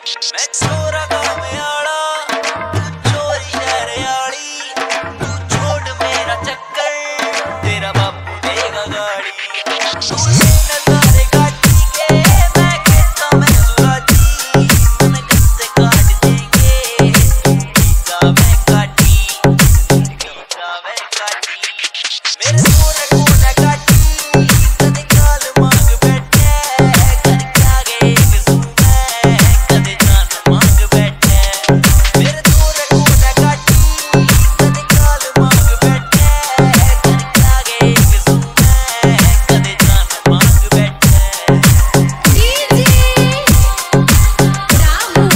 मैं छोरा गाँव आला, तू चोरी शहर आली, तू छोड़ मेरा चक्कर, तेरा बापू देगा गाड़ी। तू ये नजारे काटी के मैं कहता मैं सुराजी, मन गस्से काट देंगे, जावे काटी, जावे काटी। मेरे छोरे को न काटी, कदे गाल मांग बैठे, करके आगे एक सूमे, कदे जान मांग बैठे। मेरे छोरे को न काटी, कदे गाल मांग बैठे, करके आगे एक सूमे, कदे जान मांग बैठे। डीजे राहुल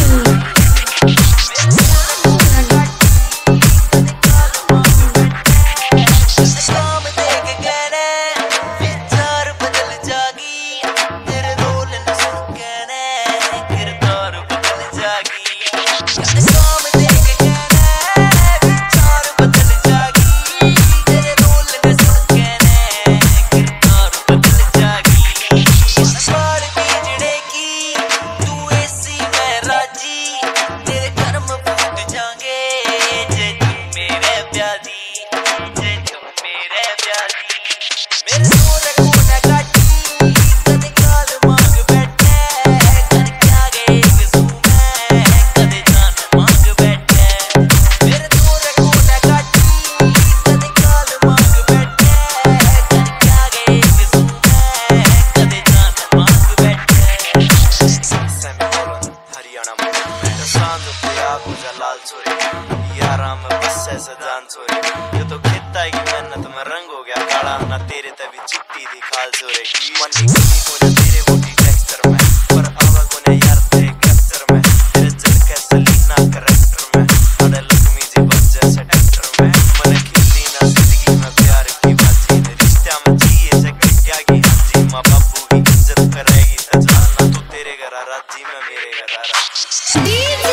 काम देख कहने विचार बदल जागी, तेरे रोल न सुन कहने किरदार बदल जागी। काम देख कहने विचार बदल जागी, तेरे रोल न सुन कहने किरदार बदल जागी। बार बिजड़े की तू ऐसी मैं राजी, तेरे कर्म फूट जाएंगे जे तू मेरे प्यादी, जे तू मेरे प्यादी। मेरे छोरे को न काटी, कदे गाल मांग बैठे, करके आगे एक सूमे, कदे जान मांग बैठे। मेरे छोरे को न काटी, कदे गाल मांग बैठे, करके आगे एक सूमे, कदे जान मांग बैठे। सेमीकोलन हरियाणा में सांझ पे आगू जलाल छोरे, यारा में बस्से सजान छोरे। ये तो खेता है की मेहनत में रंग हो गया काला, ना तेरे तभी चिट्टी दी खाल छोरे। मनी कमी को ना तेरे बॉडी टेक्सचर में, पर आवा को ना यार तेरे कैप्चर में, तेरे चल के सलीना करेक्टर में, आधे लक्ष्मी जी बस जैसे एक्टर में। मने खिलती ना जिंदगी में प्यार की बाजी, रिश्ता में जिए से कटिया की हाजी। माँ बापू की इज्जत करेगी तो जानना, तू तेरे घर राजी में मेरे घर राजी। डीजे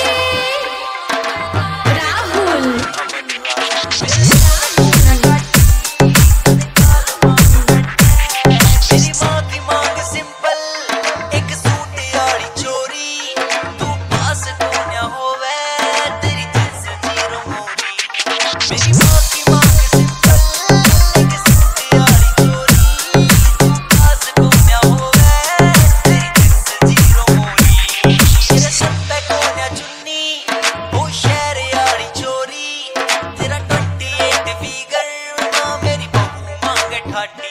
राहुल मेरी माँ की मांग सिंपल, एक सूट यारी चोरी, तू पास कोन्या होवे, तेरी जिंस जीरो मोरी। मेरी माँ की मांग सिंपल, एक सूट यारी चोरी, तू पास कोन्या होवे, तेरी जिंस जीरो मोरी। तेरे सर पे कोन्या चुन्नी, ओ शहर यारी चोरी, तेरा 28 फिगर, माँ मेरी बहू मांगे ठाटी।